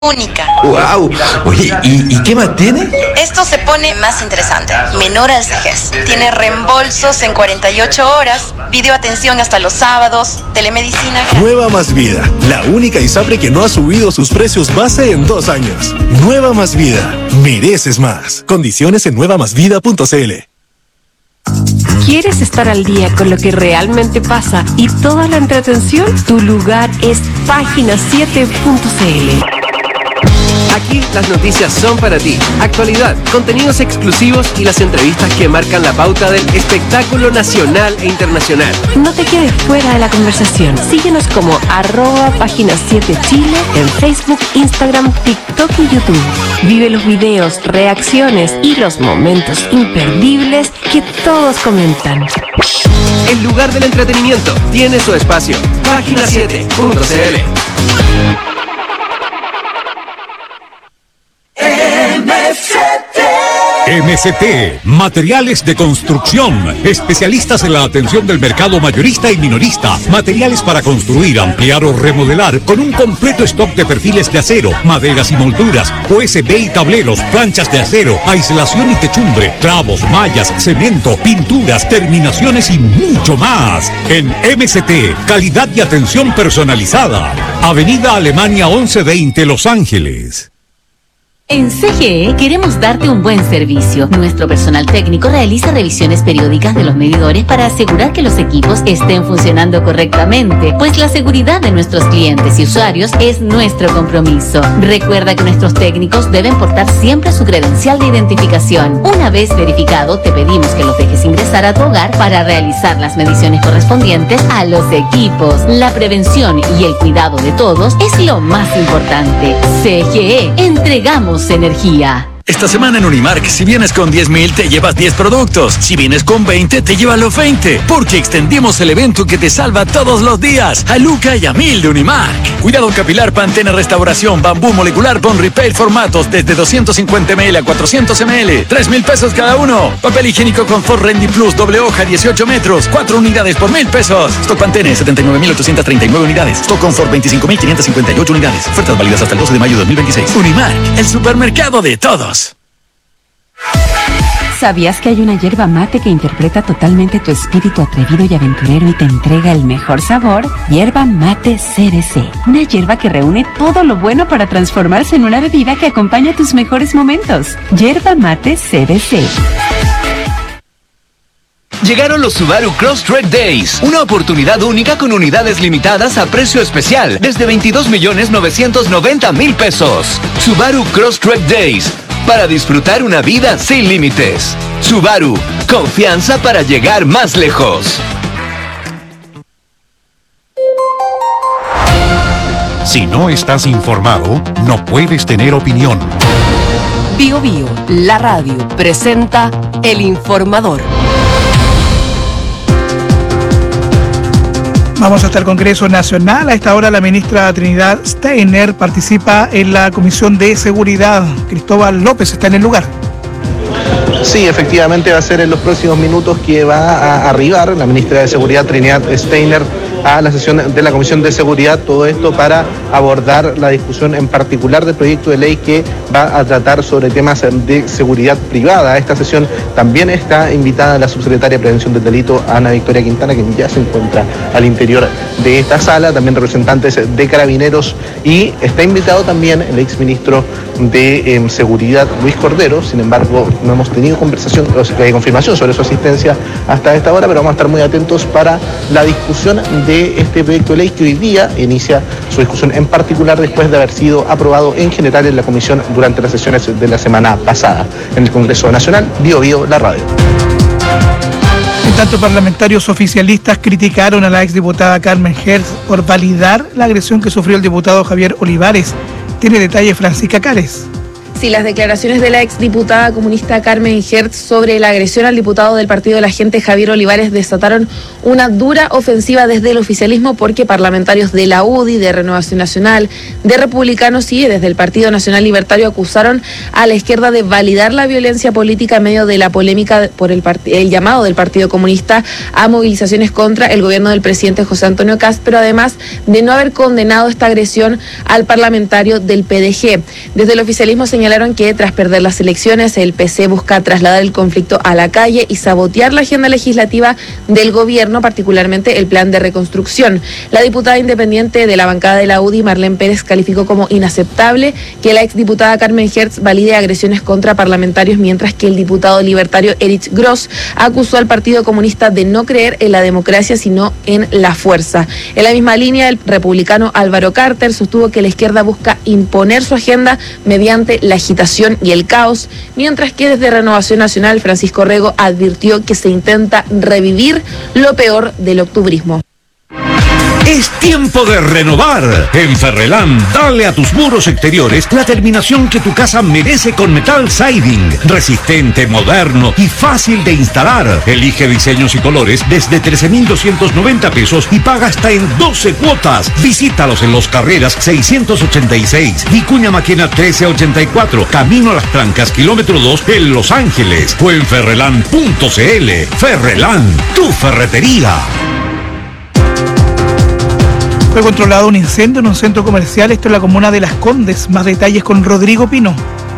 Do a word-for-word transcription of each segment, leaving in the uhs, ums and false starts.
única. ¡Wow! Oye, ¿y, ¿y qué más tiene? Esto se pone más interesante. Menor al vejez. Tiene reembolsos en cuarenta y ocho horas, videoatención hasta los sábados, telemedicina. Nueva Más Vida, la única ISAPRE que no ha subido sus precios base en dos años. Nueva Más Vida, mereces más. Condiciones en nueva más vida punto c l. ¿Quieres estar al día con lo que realmente pasa y toda la entretención? Tu lugar es página siete punto c l. Aquí las noticias son para ti. Actualidad, contenidos exclusivos y las entrevistas que marcan la pauta del espectáculo nacional e internacional. No te quedes fuera de la conversación. Síguenos como arroba página siete Chile en Facebook, Instagram, TikTok y YouTube. Vive los videos, reacciones y los momentos imperdibles que todos comentan. El lugar del entretenimiento tiene su espacio. página siete punto c l. M C T, Materiales de Construcción, especialistas en la atención del mercado mayorista y minorista, materiales para construir, ampliar o remodelar, con un completo stock de perfiles de acero, maderas y molduras, O S B y tableros, planchas de acero, aislación y techumbre, clavos, mallas, cemento, pinturas, terminaciones y mucho más. En M C T, calidad y atención personalizada. Avenida Alemania once veinte, Los Ángeles. En C G E queremos darte un buen servicio. Nuestro personal técnico realiza revisiones periódicas de los medidores para asegurar que los equipos estén funcionando correctamente, pues la seguridad de nuestros clientes y usuarios es nuestro compromiso. Recuerda que nuestros técnicos deben portar siempre su credencial de identificación. Una vez verificado, te pedimos que los dejes ingresar a tu hogar para realizar las mediciones correspondientes a los equipos. La prevención y el cuidado de todos es lo más importante. C G E, entregamos energía. Esta semana en Unimark, si vienes con diez mil, te llevas diez productos. Si vienes con veinte, te llevas los veinte. Porque extendimos el evento que te salva todos los días. A Luca y a Mil de Unimark. Cuidado capilar, Pantene Restauración, Bambú Molecular, Bond Repair formatos desde doscientos cincuenta mililitros a cuatrocientos mililitros. tres mil pesos cada uno. Papel higiénico Confort Rendy Plus, doble hoja, dieciocho metros. cuatro unidades por mil pesos. Stock Pantene, setenta y nueve mil ochocientos treinta y nueve unidades. Stock Confort, veinticinco mil quinientos cincuenta y ocho unidades. Ofertas válidas hasta el doce de mayo de dos mil veintiséis. Unimark, el supermercado de todos. ¿Sabías que hay una yerba mate que interpreta totalmente tu espíritu atrevido y aventurero y te entrega el mejor sabor? Yerba Mate C B C. Una yerba que reúne todo lo bueno para transformarse en una bebida que acompaña tus mejores momentos. Yerba Mate C B C. Llegaron los Subaru Crosstrek Days, una oportunidad única con unidades limitadas a precio especial, desde veintidós millones novecientos noventa mil pesos. Subaru Crosstrek Days, para disfrutar una vida sin límites. Subaru, confianza para llegar más lejos. Si no estás informado, no puedes tener opinión. Bio Bio, la radio, presenta El Informador. Vamos hasta el Congreso Nacional. A esta hora la ministra Trinidad Steiner participa en la Comisión de Seguridad. Cristóbal López está en el lugar. Sí, efectivamente va a ser en los próximos minutos que va a arribar la ministra de Seguridad Trinidad Steiner a la sesión de la Comisión de Seguridad, todo esto para abordar la discusión en particular del proyecto de ley que va a tratar sobre temas de seguridad privada. A esta sesión también está invitada la subsecretaria de Prevención del Delito, Ana Victoria Quintana, quien ya se encuentra al interior de esta sala, también representantes de Carabineros, y está invitado también el exministro de eh, Seguridad, Luis Cordero. Sin embargo, no hemos tenido conversación, o sea, confirmación sobre su asistencia hasta esta hora, pero vamos a estar muy atentos para la discusión de de este proyecto de ley que hoy día inicia su discusión, en particular después de haber sido aprobado en general en la comisión durante las sesiones de la semana pasada. En el Congreso Nacional, Bio Bio, la radio. En tanto, parlamentarios oficialistas criticaron a la exdiputada Carmen Hertz por validar la agresión que sufrió el diputado Javier Olivares. Tiene detalles Francisca Cárez. Sí, las declaraciones de la exdiputada comunista Carmen Hertz sobre la agresión al diputado del Partido de la Gente Javier Olivares desataron una dura ofensiva desde el oficialismo, porque parlamentarios de la U D I, de Renovación Nacional, de Republicanos y desde el Partido Nacional Libertario acusaron a la izquierda de validar la violencia política en medio de la polémica por el, part- el llamado del Partido Comunista a movilizaciones contra el gobierno del presidente José Antonio Kast, pero además de no haber condenado esta agresión al parlamentario del P D G. Desde el oficialismo señalaron que tras perder las elecciones, el P C busca trasladar el conflicto a la calle y sabotear la agenda legislativa del gobierno, particularmente el plan de reconstrucción. La diputada independiente de la bancada de la U D I, Marlene Pérez, calificó como inaceptable que la exdiputada Carmen Hertz valide agresiones contra parlamentarios, mientras que el diputado libertario Erich Gross acusó al Partido Comunista de no creer en la democracia, sino en la fuerza. En la misma línea, el republicano Álvaro Carter sostuvo que la izquierda busca imponer su agenda mediante la agitación y el caos, mientras que desde Renovación Nacional, Francisco Rego advirtió que se intenta revivir lo peor del octubrismo. Es tiempo de renovar. En Ferrelán, dale a tus muros exteriores la terminación que tu casa merece con Metal Siding. Resistente, moderno y fácil de instalar. Elige diseños y colores desde trece mil doscientos noventa pesos y paga hasta en doce cuotas. Visítalos en Los Carreras seiscientos ochenta y seis, Vicuña Maquena trece ochenta y cuatro, Camino a las Trancas, kilómetro dos, en Los Ángeles. O en ferrelán punto c l. Ferrelán, tu ferretería. Fue controlado un incendio en un centro comercial, esto en la comuna de Las Condes. Más detalles con Rodrigo Pino.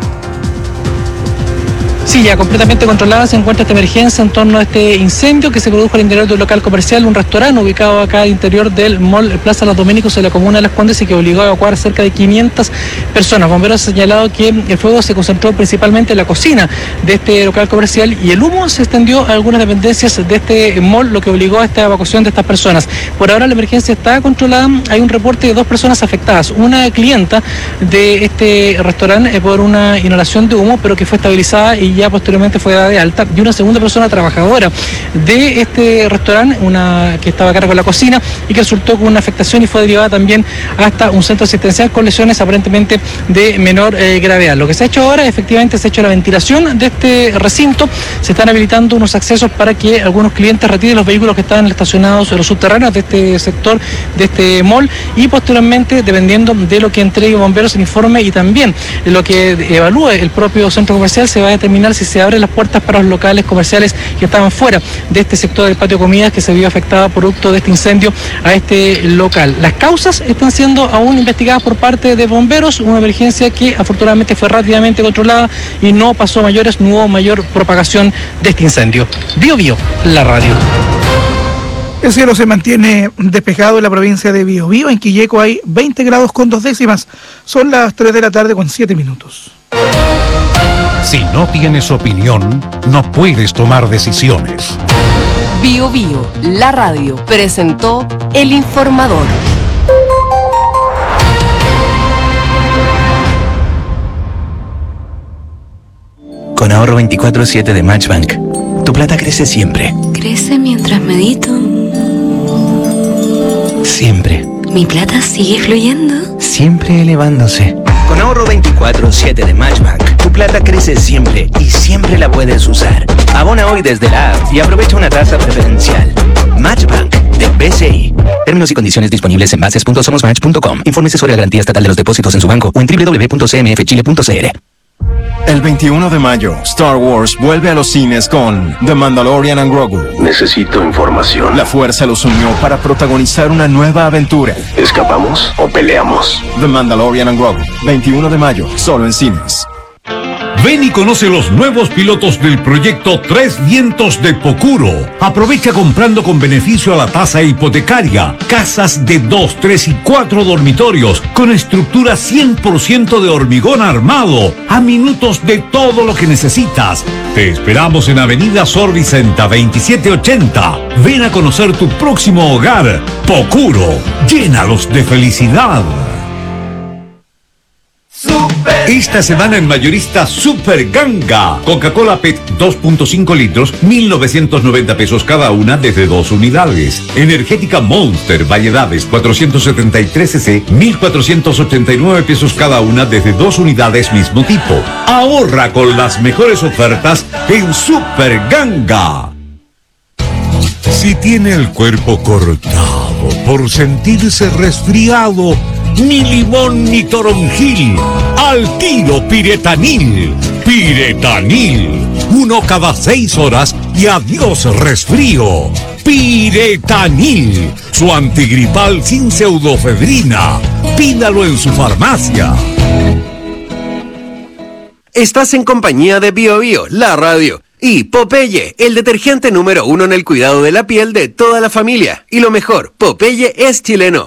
Sí, ya completamente controlada se encuentra esta emergencia en torno a este incendio que se produjo al interior de un local comercial, un restaurante ubicado acá al interior del mall Plaza Los Dominicos en la comuna de Las Condes, y que obligó a evacuar cerca de quinientas personas. Bomberos han señalado que el fuego se concentró principalmente en la cocina de este local comercial y el humo se extendió a algunas dependencias de este mall, lo que obligó a esta evacuación de estas personas. Por ahora la emergencia está controlada. Hay un reporte de dos personas afectadas, una clienta de este restaurante por una inhalación de humo, pero que fue estabilizada y ya posteriormente fue dada de alta, y una segunda persona trabajadora de este restaurante, una que estaba a cargo de la cocina y que resultó con una afectación y fue derivada también hasta un centro asistencial con lesiones aparentemente de menor eh, gravedad. Lo que se ha hecho ahora, efectivamente, se ha hecho la ventilación de este recinto, se están habilitando unos accesos para que algunos clientes retiren los vehículos que están estacionados en los subterráneos de este sector, de este mall, y posteriormente, dependiendo de lo que entregue bomberos el informe y también lo que evalúe el propio centro comercial, se va a determinar si se abren las puertas para los locales comerciales que estaban fuera de este sector del patio comidas que se vio afectada producto de este incendio a este local. Las causas están siendo aún investigadas por parte de bomberos, una emergencia que afortunadamente fue rápidamente controlada y no pasó a mayores, no hubo mayor propagación de este incendio. Bio Bio, la radio. El cielo se mantiene despejado en la provincia de Biobío. En Quilleco hay veinte grados con dos décimas. Son las tres de la tarde con siete minutos. Si no tienes opinión, no puedes tomar decisiones. Bio Bio, la radio, presentó El Informador. Con ahorro veinticuatro siete de Matchbank, tu plata crece siempre. Crece mientras medito. Siempre. Mi plata sigue fluyendo. Siempre elevándose. Con ahorro veinticuatro siete de Matchbank, tu plata crece siempre y siempre la puedes usar. Abona hoy desde la app y aprovecha una tasa preferencial. Matchbank de B C I. Términos y condiciones disponibles en bases punto somos match punto com. Infórmese sobre la garantía estatal de los depósitos en su banco o en doble u doble u doble u punto c m f chile punto c l. El veintiuno de mayo, Star Wars vuelve a los cines con The Mandalorian and Grogu. Necesito información. La fuerza los unió para protagonizar una nueva aventura. ¿Escapamos o peleamos? The Mandalorian and Grogu, veintiuno de mayo, solo en cines. Ven y conoce los nuevos pilotos del proyecto Tres Vientos de Pocuro. Aprovecha comprando con beneficio a la tasa hipotecaria. Casas de dos, tres y cuatro dormitorios con estructura cien por ciento de hormigón armado. A minutos de todo lo que necesitas. Te esperamos en Avenida Sor Vicenta veintisiete ochenta. Ven a conocer tu próximo hogar. Pocuro. Llénalos de felicidad. Super Esta semana en mayorista Super Ganga. Coca-Cola P E T dos punto cinco litros, mil novecientos noventa pesos cada una desde dos unidades. Energética Monster Variedades cuatrocientos setenta y tres cc, mil cuatrocientos ochenta y nueve pesos cada una desde dos unidades mismo tipo. Ahorra con las mejores ofertas en Super Ganga. Si tiene el cuerpo cortado por sentirse resfriado, ni limón ni toronjil, al tiro Piretanil. Piretanil, uno cada seis horas y adiós resfrío. Piretanil, su antigripal sin pseudofedrina. Pídalo en su farmacia. Estás en compañía de Bio Bio, la radio, y Popeye, el detergente número uno en el cuidado de la piel de toda la familia. Y lo mejor, Popeye es chileno.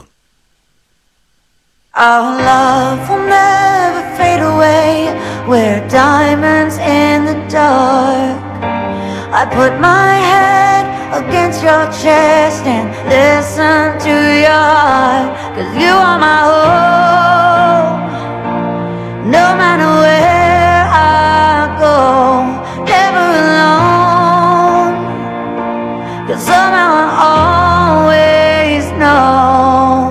Our love will never fade away. We're diamonds in the dark. I put my head against your chest and listen to your heart. 'Cause you are my hope. No matter where I go, never alone. 'Cause somehow I always know.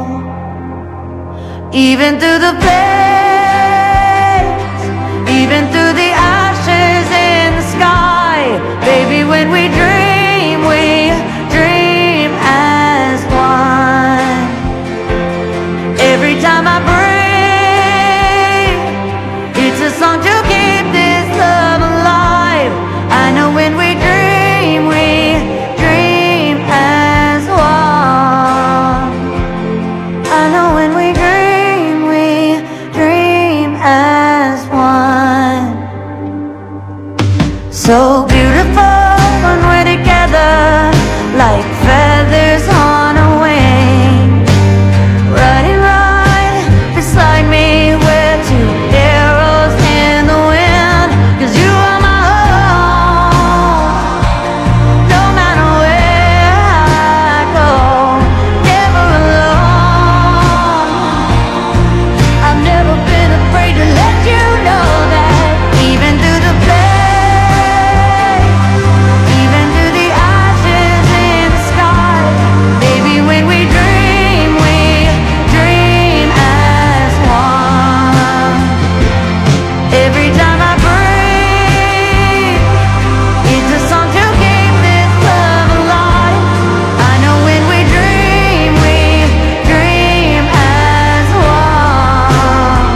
Even through the flames, even through the ashes in the sky, baby, when we dream, we dream as one. Every time I breathe, it's a song to keep this love alive. I know when we dream, we dream as one. I know when we dream as one. So beautiful when we're together, like feathers on a wing. Riding right beside me, we're two arrows in the wind. 'Cause you are my home. No matter where I go, never alone. I've never been afraid to let you know that even through the flame, even through the ashes in the sky, baby, when we dream, we dream as one. Every time I breathe, it's a song to keep this love alive. I know when we dream, we dream as one.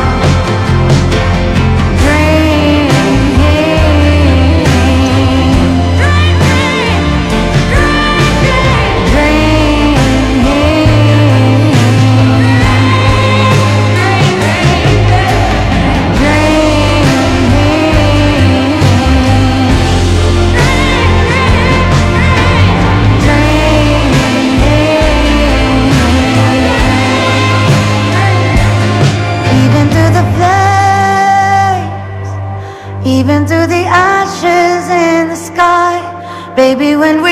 Even through the flames, even through the ashes in the sky, baby, when we